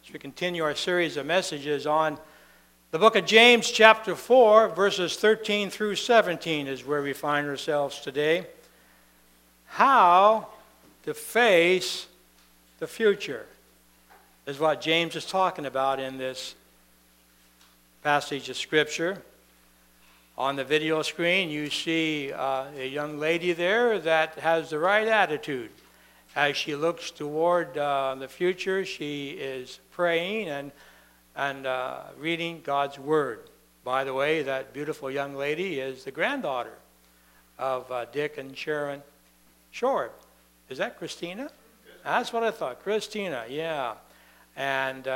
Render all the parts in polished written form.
as we continue our series of messages on the book of James, chapter 4, verses 13 through 17 is where we find ourselves today. How to face the future is what James is talking about in this passage of Scripture. On the video screen, you see a young lady there that has the right attitude. As she looks toward the future, she is praying and reading God's Word. By the way, that beautiful young lady is the granddaughter of Dick and Sharon Short. Is that Christina? That's what I thought. Christina, yeah. And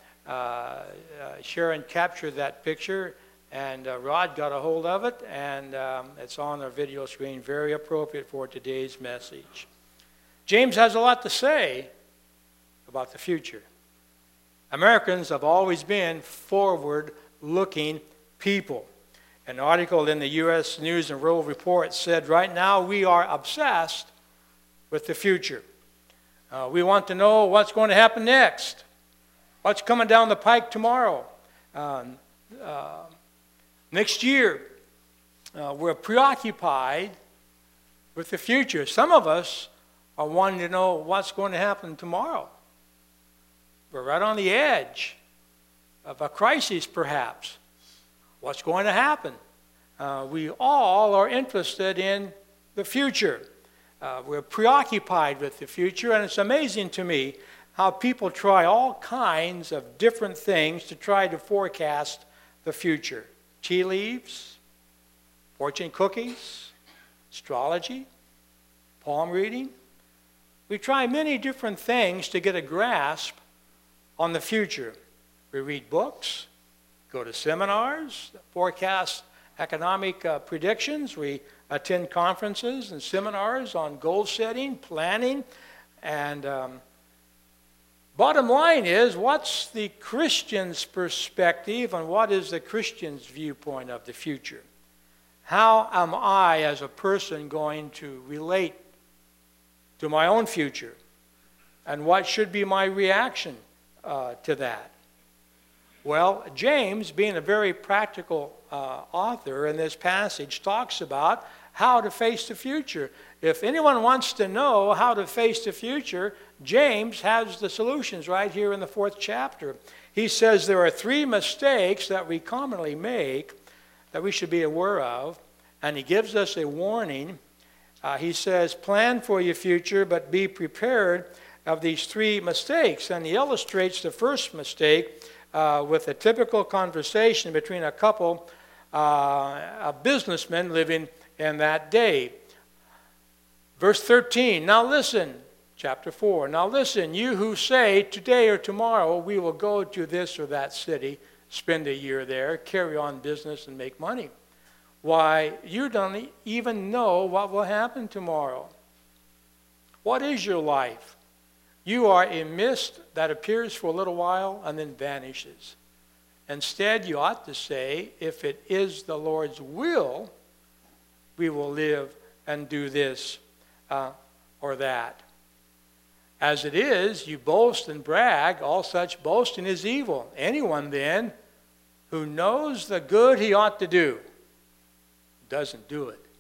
Sharon captured that picture, and Rod got a hold of it, and it's on our video screen, very appropriate for today's message. James has a lot to say about the future. Americans have always been forward-looking people. An article in the U.S. News and World Report said, right now we are obsessed with the future. We want to know what's going to happen next, what's coming down the pike tomorrow, next year. We're preoccupied with the future. Some of us are wanting to know what's going to happen tomorrow. We're right on the edge of a crisis, perhaps. What's going to happen? We all are interested in the future. We're preoccupied with the future, and it's amazing to me how people try all kinds of different things to try to forecast the future. Tea leaves, fortune cookies, astrology, palm reading. We try many different things to get a grasp on the future. We read books, go to seminars, forecast economic predictions. We attend conferences and seminars on goal setting, planning, and bottom line is, what's the Christian's perspective and what is the Christian's viewpoint of the future? How am I as a person going to relate to my own future? And what should be my reaction to that? Well, James, being a very practical author in this passage, talks about how to face the future. If anyone wants to know how to face the future, James has the solutions right here in the 4th chapter. He says there are 3 mistakes that we commonly make that we should be aware of, and he gives us a warning. He says, plan for your future, but be prepared of these 3 mistakes. And he illustrates the first mistake with a typical conversation between a couple, a businessman living in that day. Verse 13, now listen, chapter 4, now listen, you who say today or tomorrow we will go to this or that city, spend a year there, carry on business and make money. Why, you don't even know what will happen tomorrow. What is your life? You are a mist that appears for a little while and then vanishes. Instead, you ought to say, if it is the Lord's will, we will live and do this or that. As it is, you boast and brag. All such boasting is evil. Anyone then who knows the good he ought to do doesn't do it,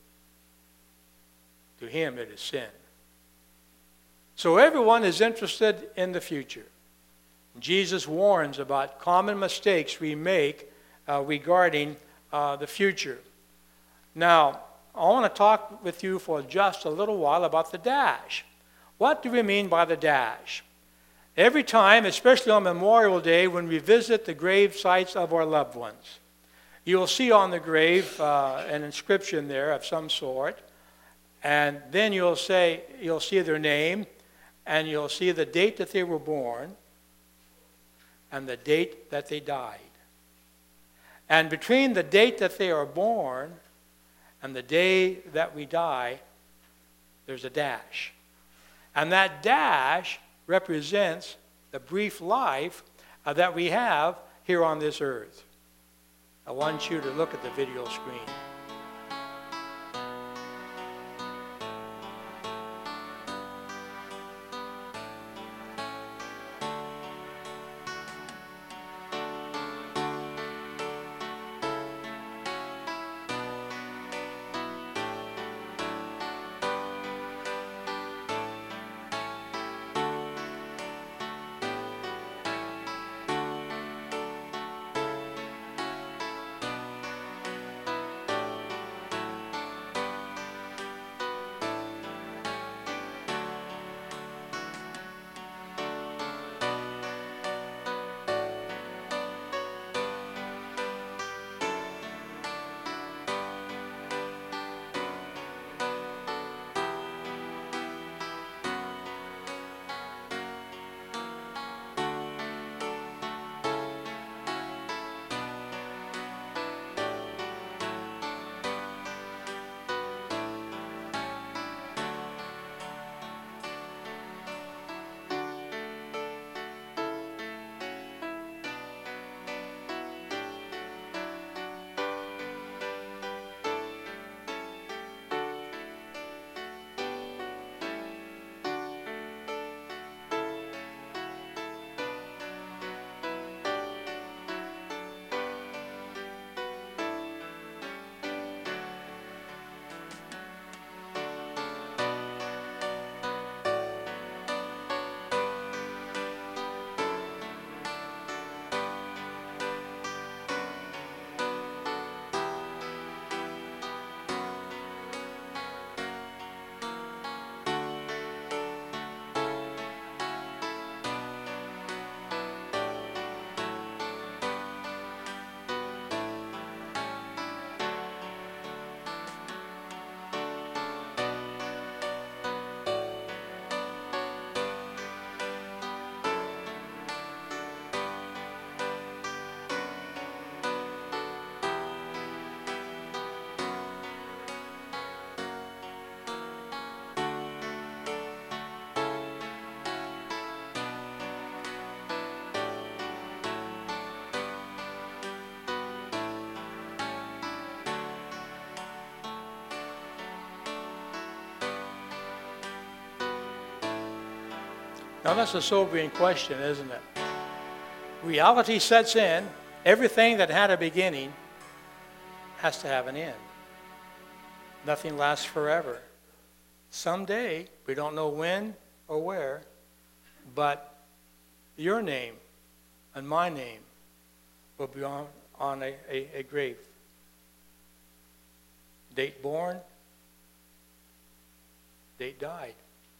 to him it is sin. So everyone is interested in the future. Jesus warns about common mistakes we make regarding the future. Now, I want to talk with you for just a little while about the dash. What do we mean by the dash? Every time, especially on Memorial Day, when we visit the grave sites of our loved ones, you'll see on the grave an inscription there of some sort, and then you'll see their name, and you'll see the date that they were born and the date that they died. And between the date that they are born and the day that we die, there's a dash. And that dash represents the brief life that we have here on this earth. I want you to look at the video screen. Now that's a sobering question, isn't it? Reality sets in. Everything that had a beginning has to have an end. Nothing lasts forever. Someday, we don't know when or where, but your name and my name will be on a grave. Date born, date died.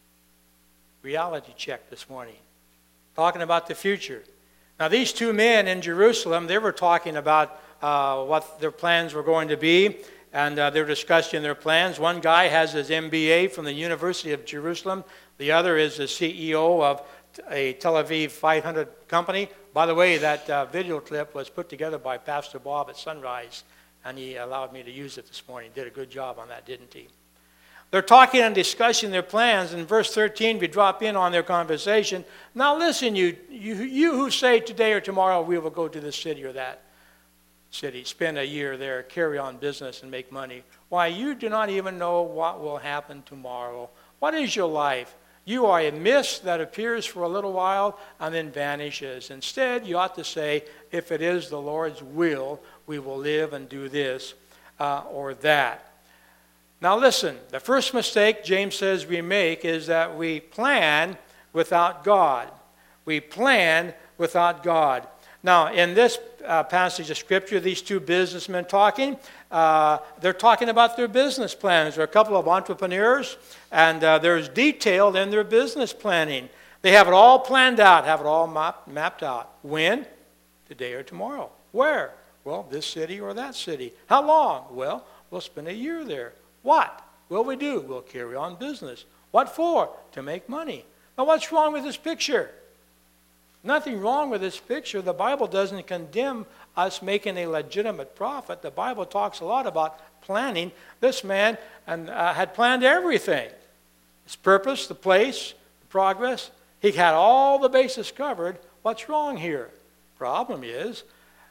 Reality check this morning. Talking about the future. Now these two men in Jerusalem, they were talking about what their plans were going to be, and they were discussing their plans. One guy has his MBA from the University of Jerusalem. The other is the CEO of a Tel Aviv 500 company. By the way, that video clip was put together by Pastor Bob at Sunrise, and he allowed me to use it this morning. Did a good job on that, didn't he? They're talking and discussing their plans. In verse 13, we drop in on their conversation. Now listen, you who say today or tomorrow we will go to this city or that city, spend a year there, carry on business and make money. Why, you do not even know what will happen tomorrow. What is your life? You are a mist that appears for a little while and then vanishes. Instead, you ought to say, if it is the Lord's will, we will live and do this or that. Now listen, the first mistake James says we make is that we plan without God. We plan without God. Now, in this passage of Scripture, these two businessmen talking, they're talking about their business plans. They're a couple of entrepreneurs, and there's detail in their business planning. They have it all planned out, have it all mapped out. When? Today or tomorrow. Where? Well, this city or that city. How long? Well, we'll spend a year there. What will we do? We'll carry on business. What for? To make money. Now, what's wrong with this picture? Nothing wrong with this picture. The Bible doesn't condemn us making a legitimate profit. The Bible talks a lot about planning. This man had planned everything. His purpose, the place, the progress. He had all the bases covered. What's wrong here? Problem is,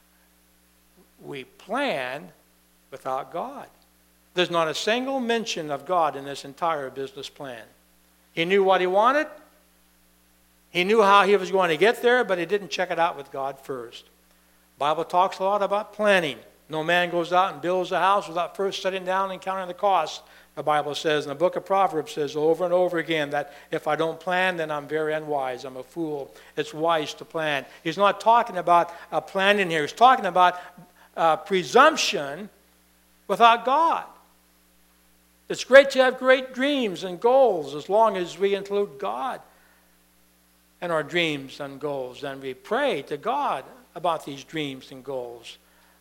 we plan without God. There's not a single mention of God in this entire business plan. He knew what he wanted. He knew how he was going to get there, but he didn't check it out with God first. The Bible talks a lot about planning. No man goes out and builds a house without first sitting down and counting the costs. The Bible says, in the book of Proverbs says over and over again that if I don't plan, then I'm very unwise. I'm a fool. It's wise to plan. He's not talking about planning here. He's talking about presumption without God. It's great to have great dreams and goals as long as we include God in our dreams and goals. And we pray to God about these dreams and goals.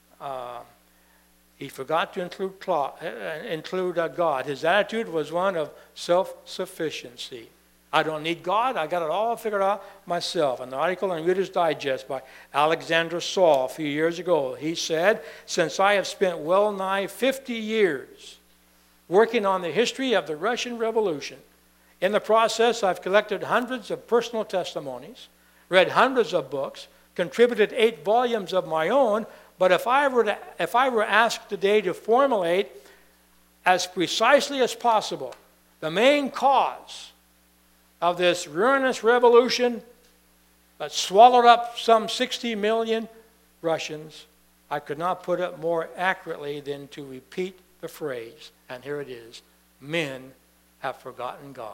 He forgot to include God. His attitude was one of self-sufficiency. I don't need God. I got it all figured out myself. An article in Reader's Digest by Alexander Saul a few years ago. He said, since I have spent well nigh 50 years working on the history of the Russian Revolution. In the process, I've collected hundreds of personal testimonies, read hundreds of books, contributed 8 volumes of my own, but if I were asked today to formulate as precisely as possible the main cause of this ruinous revolution that swallowed up some 60 million Russians, I could not put it more accurately than to repeat the phrase, and here it is, men have forgotten God.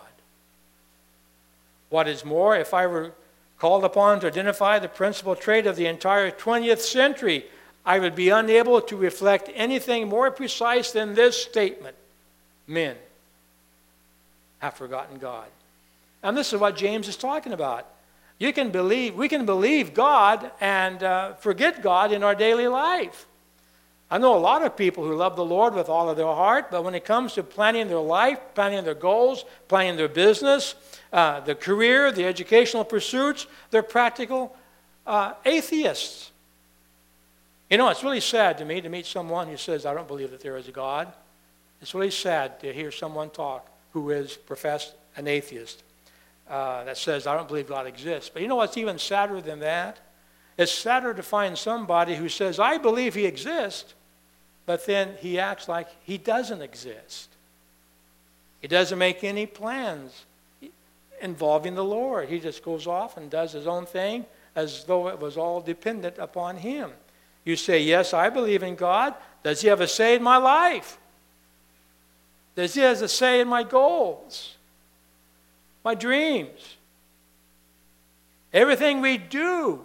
What is more, if I were called upon to identify the principal trait of the entire 20th century, I would be unable to reflect anything more precise than this statement. Men have forgotten God. And this is what James is talking about. We can believe God and forget God in our daily life. I know a lot of people who love the Lord with all of their heart, but when it comes to planning their life, planning their goals, planning their business, the career, the educational pursuits, they're practical atheists. You know, it's really sad to me to meet someone who says, I don't believe that there is a God. It's really sad to hear someone talk who is professed an atheist that says, I don't believe God exists. But you know what's even sadder than that? It's sadder to find somebody who says, I believe he exists, but then he acts like he doesn't exist. He doesn't make any plans involving the Lord. He just goes off and does his own thing as though it was all dependent upon him. You say, yes, I believe in God. Does he have a say in my life? Does he have a say in my goals, my dreams? Everything we do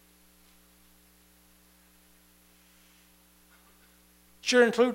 should include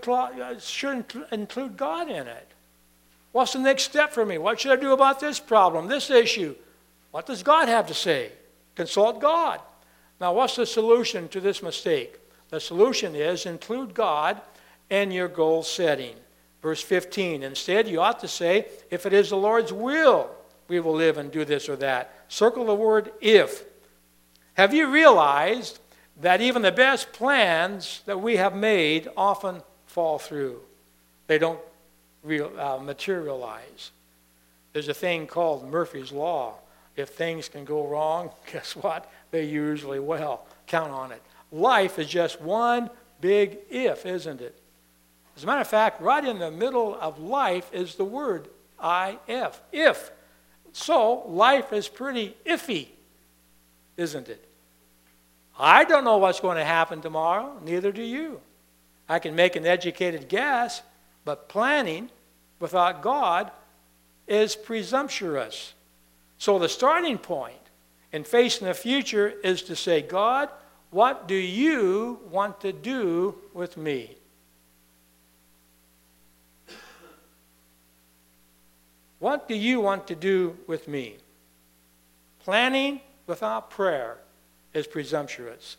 God in it. What's the next step for me? What should I do about this problem, this issue? What does God have to say? Consult God. Now, what's the solution to this mistake? The solution is include God in your goal setting. Verse 15, instead you ought to say, if it is the Lord's will, we will live and do this or that. Circle the word if. Have you realized that even the best plans that we have made often fall through? They don't materialize. There's a thing called Murphy's Law. If things can go wrong, guess what? They usually will. Count on it. Life is just one big if, isn't it? As a matter of fact, right in the middle of life is the word if. If. So life is pretty iffy, isn't it? I don't know what's going to happen tomorrow. Neither do you. I can make an educated guess, but planning without God is presumptuous. So the starting point in facing the future is to say, God, what do you want to do with me? What do you want to do with me? Planning without prayer is presumptuous.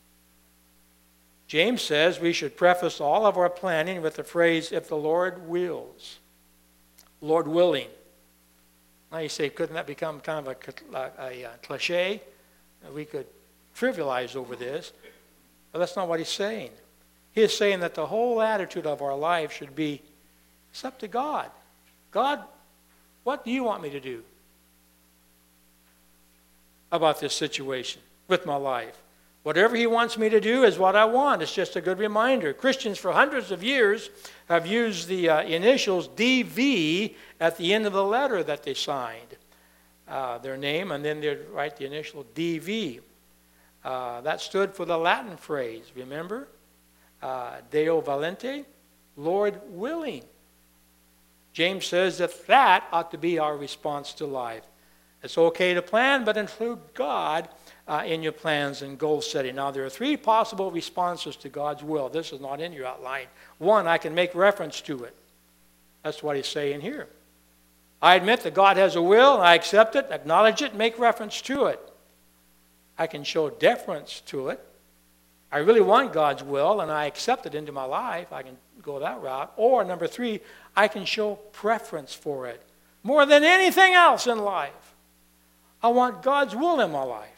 James says we should preface all of our planning with the phrase, if the Lord wills. Lord willing. Now you say, couldn't that become kind of a cliche? We could trivialize over this, but that's not what he's saying. He is saying that the whole attitude of our life should be, it's up to God. God, what do you want me to do about this situation with my life? Whatever he wants me to do is what I want. It's just a good reminder. Christians for hundreds of years have used the initials DV at the end of the letter that they signed. Their name, and then they'd write the initial DV. That stood for the Latin phrase, remember? Deo volente, Lord willing. James says that ought to be our response to life. It's okay to plan, but include God in your plans and goal setting. Now, there are three possible responses to God's will. This is not in your outline. One, I can make reference to it. That's what he's saying here. I admit that God has a will, and I accept it, acknowledge it, make reference to it. I can show deference to it. I really want God's will, and I accept it into my life. I can go that route. Or, number three, I can show preference for it. More than anything else in life, I want God's will in my life.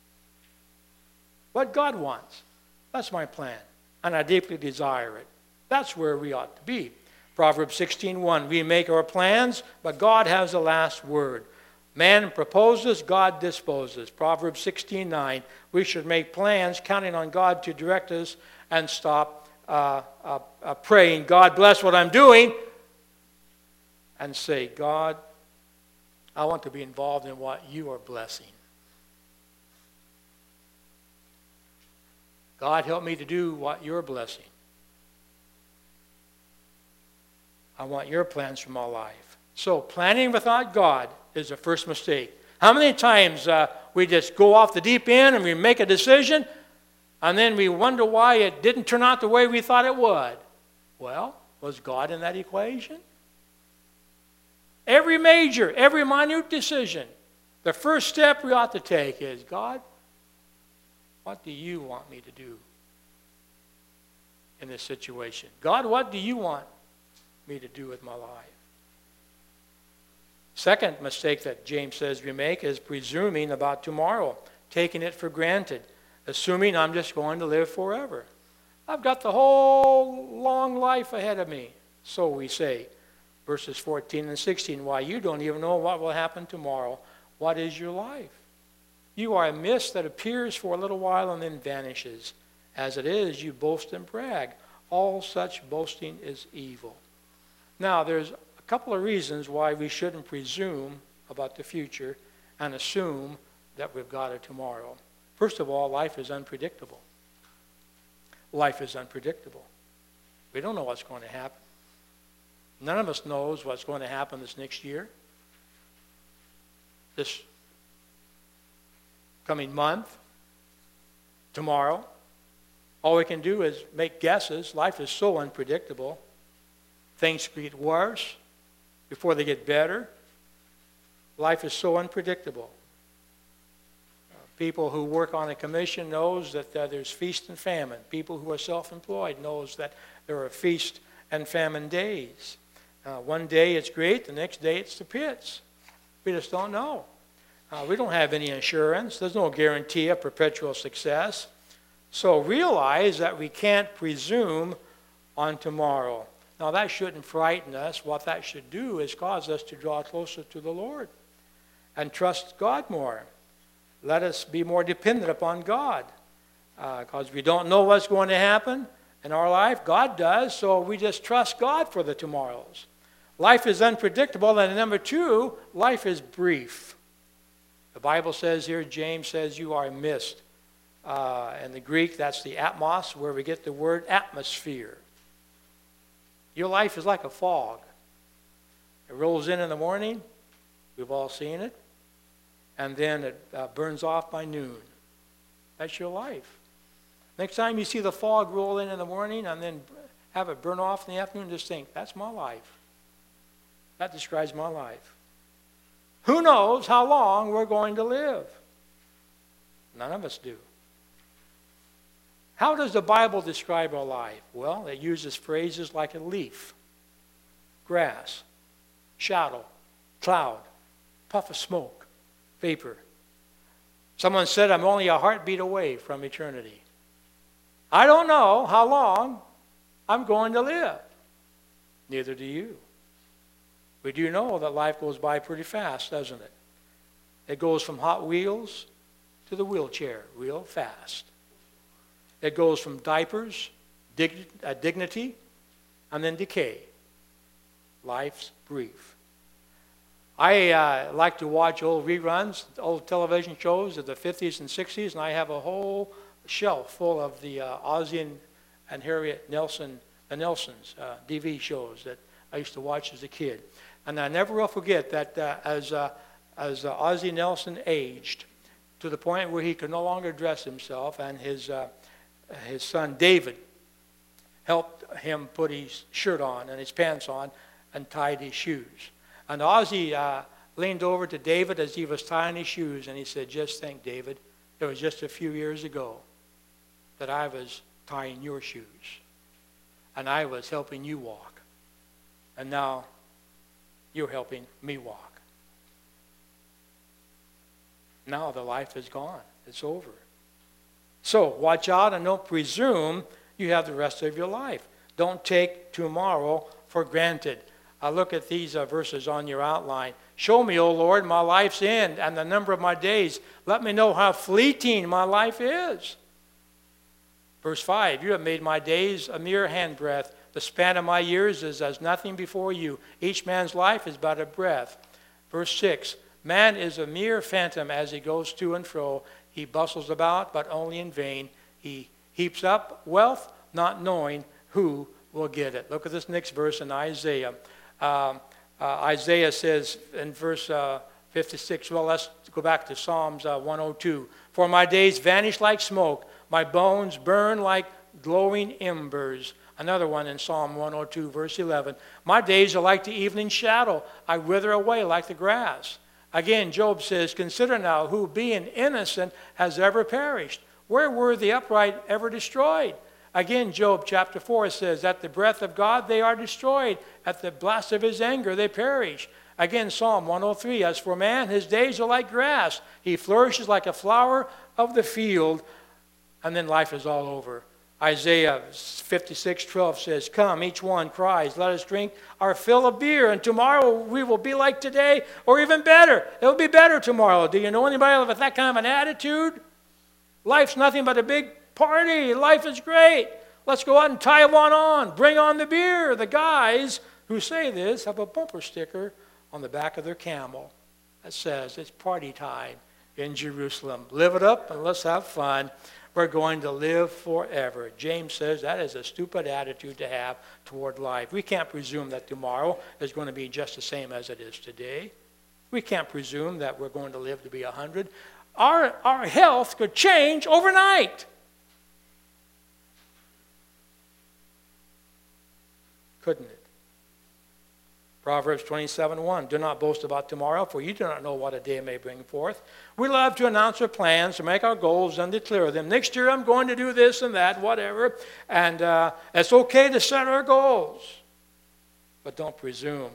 What God wants, that's my plan, and I deeply desire it. That's where we ought to be. Proverbs 16:1, we make our plans, but God has the last word. Man proposes, God disposes. Proverbs 16:9, we should make plans counting on God to direct us and stop praying, God bless what I'm doing, and say, God, I want to be involved in what you are blessing. God, help me to do what you're blessing. I want your plans for my life. So planning without God is the first mistake. How many times we just go off the deep end and we make a decision and then we wonder why it didn't turn out the way we thought it would? Well, was God in that equation? Every major, every minute decision, the first step we ought to take is, God, what do you want me to do in this situation? God, what do you want me to do with my life? Second mistake that James says we make is presuming about tomorrow, taking it for granted, assuming I'm just going to live forever. I've got the whole long life ahead of me, so we say. Verses 14 and 16, why, you don't even know what will happen tomorrow. What is your life? You are a mist that appears for a little while and then vanishes. As it is, you boast and brag. All such boasting is evil. Now, there's a couple of reasons why we shouldn't presume about the future and assume that we've got it tomorrow. First of all, life is unpredictable. Life is unpredictable. We don't know what's going to happen. None of us knows what's going to happen this next year, this coming month, tomorrow. All we can do is make guesses. Life is so unpredictable. Things get worse before they get better. Life is so unpredictable. People who work on a commission knows that there's feast and famine. People who are self-employed knows that there are feast and famine days. One day it's great, the next day it's the pits. We just don't know. We don't have any insurance. There's no guarantee of perpetual success. So realize that we can't presume on tomorrow. Now that shouldn't frighten us. What that should do is cause us to draw closer to the Lord and trust God more. Let us be more dependent upon God, because we don't know what's going to happen in our life. God does, so we just trust God for the tomorrows. Life is unpredictable, and number two, life is brief. The Bible says here, James says, you are mist. In the Greek, that's the atmos, where we get the word atmosphere. Your life is like a fog. It rolls in the morning. We've all seen it. And then it burns off by noon. That's your life. Next time you see the fog roll in the morning and then have it burn off in the afternoon, just think, that's my life. That describes my life. Who knows how long we're going to live? None of us do. How does the Bible describe our life? Well, it uses phrases like a leaf, grass, shadow, cloud, puff of smoke, vapor. Someone said, I'm only a heartbeat away from eternity. I don't know how long I'm going to live. Neither do you. We do know that life goes by pretty fast, doesn't it? It goes from Hot Wheels to the wheelchair real fast. It goes from diapers, dignity, and then decay. Life's brief. I like to watch old reruns, old television shows of the 50s and 60s, and I have a whole shelf full of the Ozzie and Harriet Nelson, the Nelsons, TV shows that I used to watch as a kid. And I never will forget that as Ozzie Nelson aged to the point where he could no longer dress himself, and his son David helped him put his shirt on and his pants on and tied his shoes. And Ozzie leaned over to David as he was tying his shoes, and he said, just think, David, it was just a few years ago that I was tying your shoes, and I was helping you walk. And now you're helping me walk. Now the life is gone. It's over. So watch out and don't presume you have the rest of your life. Don't take tomorrow for granted. Look at these verses on your outline. Show me, O Lord, my life's end and the number of my days. Let me know how fleeting my life is. Verse 5, you have made my days a mere handbreadth. The span of my years is as nothing before you. Each man's life is but a breath. Verse 6, man is a mere phantom as he goes to and fro. He bustles about, but only in vain. He heaps up wealth, not knowing who will get it. Look at this next verse in Isaiah. Isaiah says in verse 56, well, let's go back to Psalms 102. For my days vanish like smoke. My bones burn like glowing embers. Another one in Psalm 102, verse 11. My days are like the evening shadow. I wither away like the grass. Again, Job says, consider now who being innocent has ever perished. Where were the upright ever destroyed? Again, Job chapter 4 says, at the breath of God they are destroyed. At the blast of his anger they perish. Again, Psalm 103, as for man, his days are like grass. He flourishes like a flower of the field. And then life is all over. Isaiah 56:12 says, come, each one cries, let us drink our fill of beer, and tomorrow we will be like today, or even better. It will be better tomorrow. Do you know anybody with that kind of an attitude? Life's nothing but a big party. Life is great. Let's go out and tie one on. Bring on the beer. The guys who say this have a bumper sticker on the back of their camel that says it's party time in Jerusalem. Live it up and let's have fun. We're going to live forever. James says that is a stupid attitude to have toward life. We can't presume that tomorrow is going to be just the same as it is today. We can't presume that we're going to live to be 100. Our health could change overnight. Couldn't it? Proverbs 27:1, do not boast about tomorrow, for you do not know what a day may bring forth. We love to announce our plans, to make our goals and declare them. Next year I'm going to do this and that, whatever. And it's okay to set our goals. But don't presume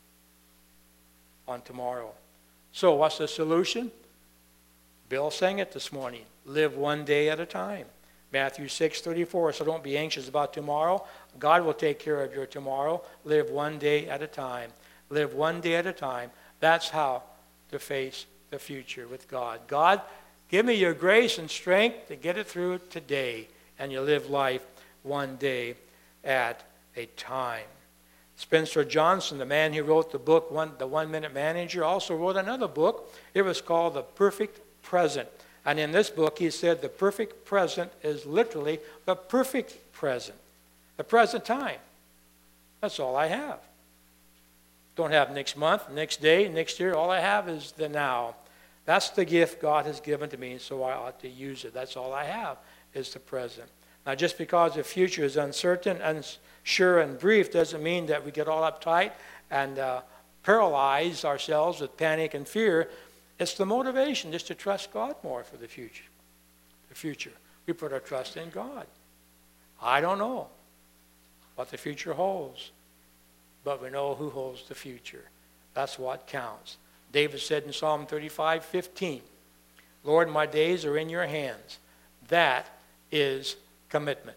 on tomorrow. So what's the solution? Bill sang it this morning. Live one day at a time. Matthew 6:34, so don't be anxious about tomorrow. God will take care of your tomorrow. Live one day at a time. Live one day at a time. That's how to face the future with God. God, give me your grace and strength to get it through today. And you live life one day at a time. Spencer Johnson, the man who wrote the book, The 1 Minute Manager, also wrote another book. It was called The Perfect Present. And in this book, he said the perfect present is literally the perfect present. The present time. That's all I have. Don't have next month, next day, next year. All I have is the now. That's the gift God has given to me, so I ought to use it. That's all I have is the present. Now, just because the future is uncertain, unsure, and brief doesn't mean that we get all uptight and paralyze ourselves with panic and fear. It's the motivation just to trust God more for the future. The future. We put our trust in God. I don't know what the future holds, but we know who holds the future. That's what counts. David said in Psalm 35:15, Lord, my days are in your hands. That is commitment.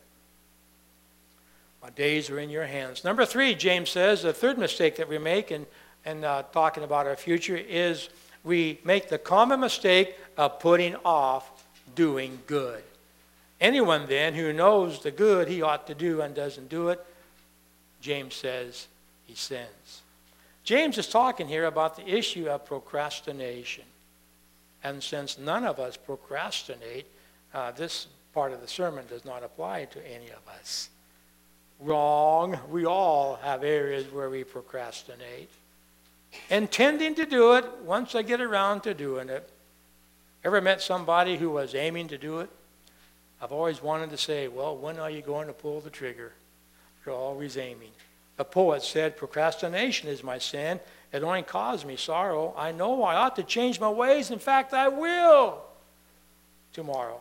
My days are in your hands. Number 3, James says, the third mistake that we make in talking about our future is we make the common mistake of putting off doing good. Anyone then who knows the good he ought to do and doesn't do it, James says he sins. James is talking here about the issue of procrastination. And since none of us procrastinate, this part of the sermon does not apply to any of us. Wrong. We all have areas where we procrastinate. Intending to do it once I get around to doing it. Ever met somebody who was aiming to do it? I've always wanted to say, well, when are you going to pull the trigger? You're always aiming. The poet said, procrastination is my sin. It only caused me sorrow. I know I ought to change my ways. In fact, I will tomorrow.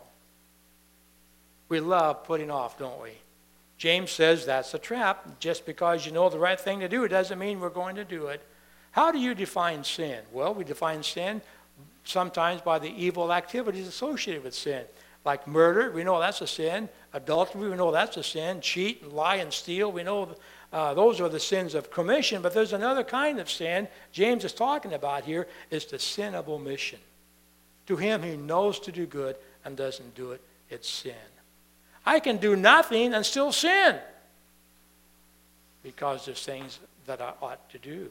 We love putting off, don't we? James says that's a trap. Just because you know the right thing to do, it doesn't mean we're going to do it. How do you define sin? Well, we define sin sometimes by the evil activities associated with sin. Like murder, we know that's a sin. Adultery, we know that's a sin. Cheat and lie and steal, we know those are the sins of commission. But there's another kind of sin James is talking about here, is the sin of omission. To him who knows to do good and doesn't do it, it's sin. I can do nothing and still sin because there's things that I ought to do.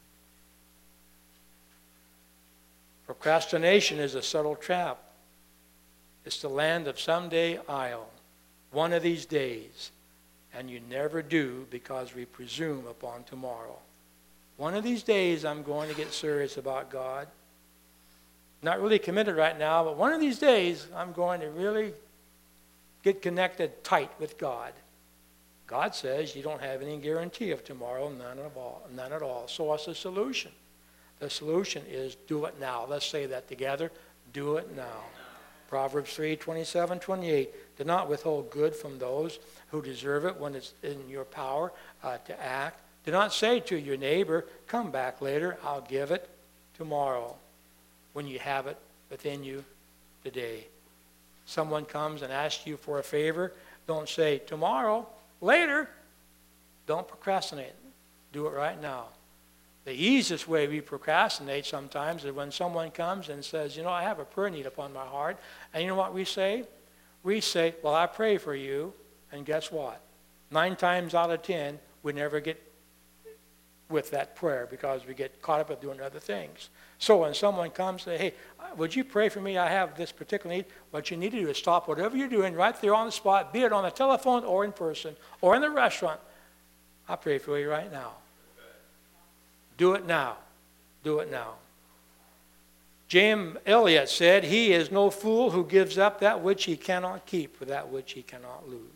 Procrastination is a subtle trap. It's the land of someday I'll, one of these days, and you never do because we presume upon tomorrow. One of these days I'm going to get serious about God. Not really committed right now, but one of these days I'm going to really get connected tight with God. God says you don't have any guarantee of tomorrow, none at all. So what's the solution? The solution is do it now. Let's say that together. Do it now. Proverbs 3:27-28. Do not withhold good from those who deserve it when it's in your power to act. Do not say to your neighbor, come back later, I'll give it tomorrow, when you have it within you today. Someone comes and asks you for a favor, don't say tomorrow, later. Don't procrastinate. Do it right now. The easiest way we procrastinate sometimes is when someone comes and says, I have a prayer need upon my heart. And you know what we say? We say, well, I pray for you. And guess what? 9 times out of 10, we never get with that prayer because we get caught up with doing other things. So when someone comes and says, hey, would you pray for me? I have this particular need. What you need to do is stop whatever you're doing right there on the spot, be it on the telephone or in person or in the restaurant. I'll pray for you right now. Do it now. Do it now. James Elliott said, he is no fool who gives up that which he cannot keep for that which he cannot lose.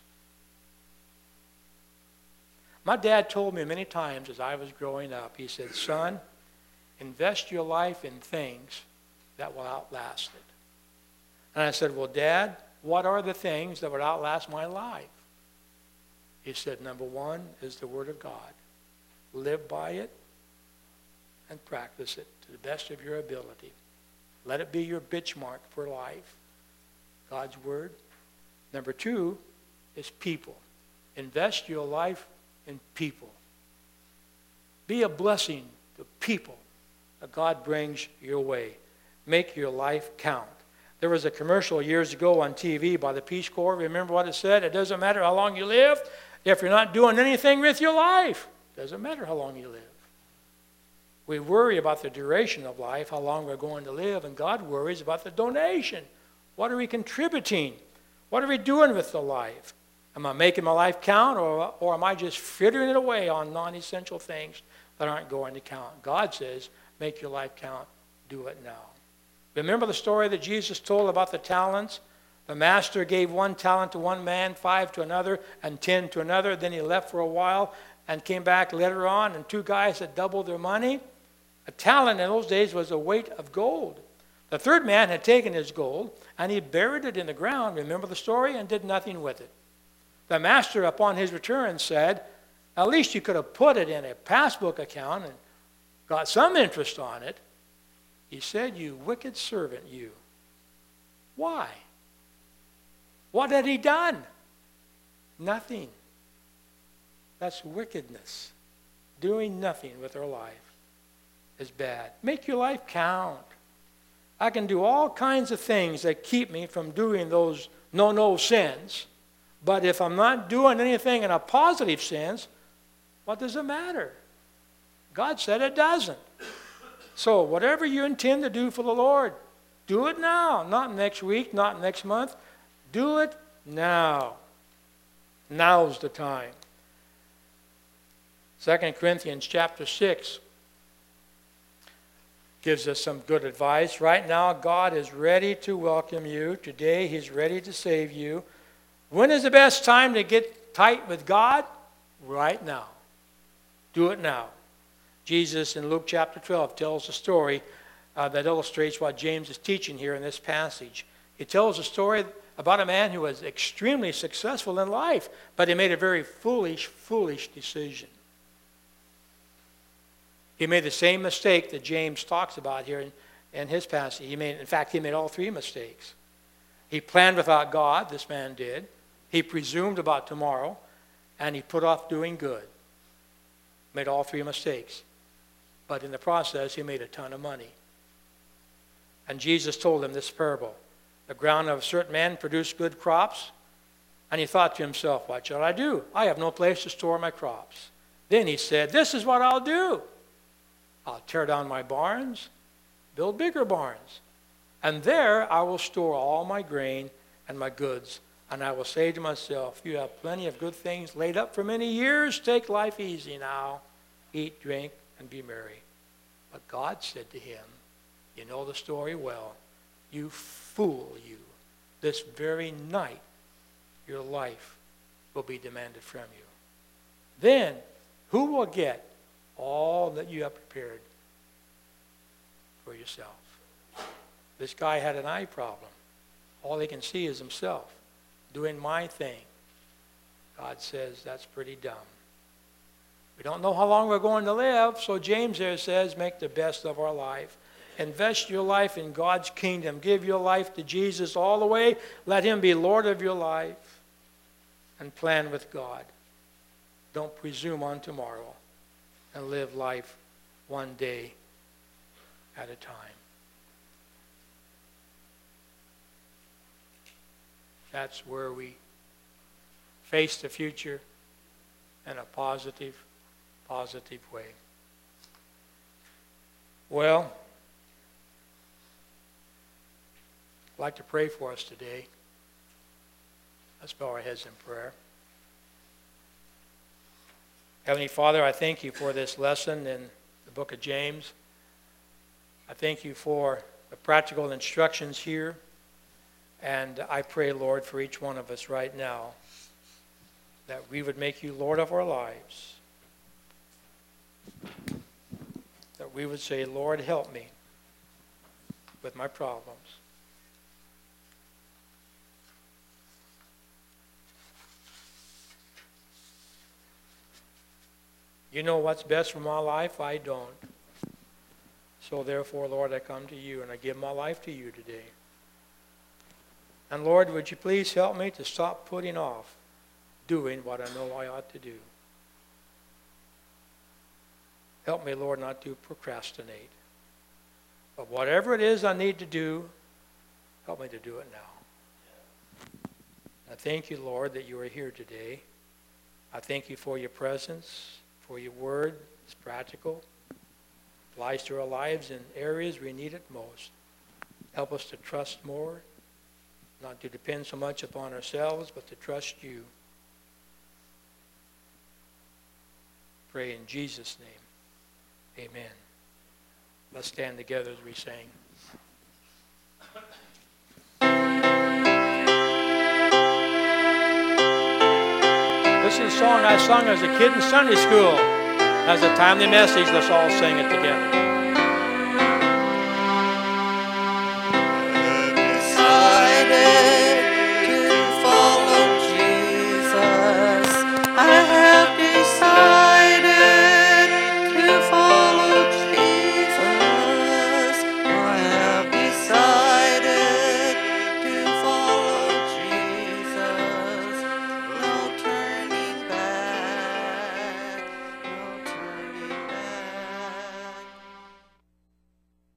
My dad told me many times as I was growing up, he said, son, invest your life in things that will outlast it. And I said, well, Dad, what are the things that would outlast my life? He said, number one is the Word of God. Live by it and practice it to the best of your ability. Let it be your benchmark for life. God's Word. Number two is people. Invest your life in people. Be a blessing to people that God brings your way. Make your life count. There was a commercial years ago on TV by the Peace Corps. Remember what it said? It doesn't matter how long you live if you're not doing anything with your life. It doesn't matter how long you live. We worry about the duration of life, how long we're going to live, and God worries about the donation. What are we contributing? What are we doing with the life? Am I making my life count, or am I just frittering it away on non-essential things that aren't going to count? God says, make your life count. Do it now. Remember the story that Jesus told about the talents? The master gave 1 talent to one man, 5 to another, and 10 to another. Then he left for a while and came back later on, and 2 guys had doubled their money. A talent in those days was a weight of gold. The third man had taken his gold, and he buried it in the ground, remember the story, and did nothing with it. The master, upon his return, said, at least you could have put it in a passbook account and got some interest on it. He said, you wicked servant, you. Why? What had he done? Nothing. That's wickedness. Doing nothing with our life is bad. Make your life count. I can do all kinds of things that keep me from doing those no sins. But if I'm not doing anything in a positive sense, what does it matter? God said it doesn't. So whatever you intend to do for the Lord, do it now. Not next week, not next month. Do it now. Now's the time. 2 Corinthians chapter 6 gives us some good advice. Right now, God is ready to welcome you. Today, He's ready to save you. When is the best time to get tight with God? Right now. Do it now. Jesus in Luke chapter 12 tells a story that illustrates what James is teaching here in this passage. He tells a story about a man who was extremely successful in life, but he made a very foolish decision. He made the same mistake that James talks about here in his passage. He made all 3 mistakes. He planned without God, this man did. He presumed about tomorrow, and he put off doing good. Made all 3 mistakes. But in the process, he made a ton of money. And Jesus told him this parable. The ground of a certain man produced good crops, and he thought to himself, what shall I do? I have no place to store my crops. Then he said, this is what I'll do. I'll tear down my barns, build bigger barns, and there I will store all my grain and my goods. And I will say to myself, you have plenty of good things laid up for many years. Take life easy now. Eat, drink, and be merry. But God said to him, you know the story well, you fool you. This very night your life will be demanded from you. Then who will get all that you have prepared for yourself? This guy had an eye problem. All he can see is himself. Doing my thing. God says that's pretty dumb. We don't know how long we're going to live, so James there says, make the best of our life. Invest your life in God's kingdom. Give your life to Jesus all the way. Let Him be Lord of your life. And plan with God. Don't presume on tomorrow. And live life one day at a time. That's where we face the future in a positive positive way. Well, I'd like to pray for us today. Let's bow our heads in prayer. Heavenly Father, I thank you for this lesson in the book of James. I thank you for the practical instructions here. And I pray, Lord, for each one of us right now, that we would make you Lord of our lives. That we would say, Lord, help me with my problems. You know what's best for my life? I don't. So therefore, Lord, I come to you and I give my life to you today. And Lord, would you please help me to stop putting off doing what I know I ought to do. Help me, Lord, not to procrastinate. But whatever it is I need to do, help me to do it now. I thank you, Lord, that you are here today. I thank you for your presence, for your word. It's practical. Applies to our lives in areas we need it most. Help us to trust more, not to depend so much upon ourselves, but to trust you. Pray in Jesus' name. Amen. Let's stand together as we sing. This is a song I sung as a kid in Sunday school. As a timely message, let's all sing it together.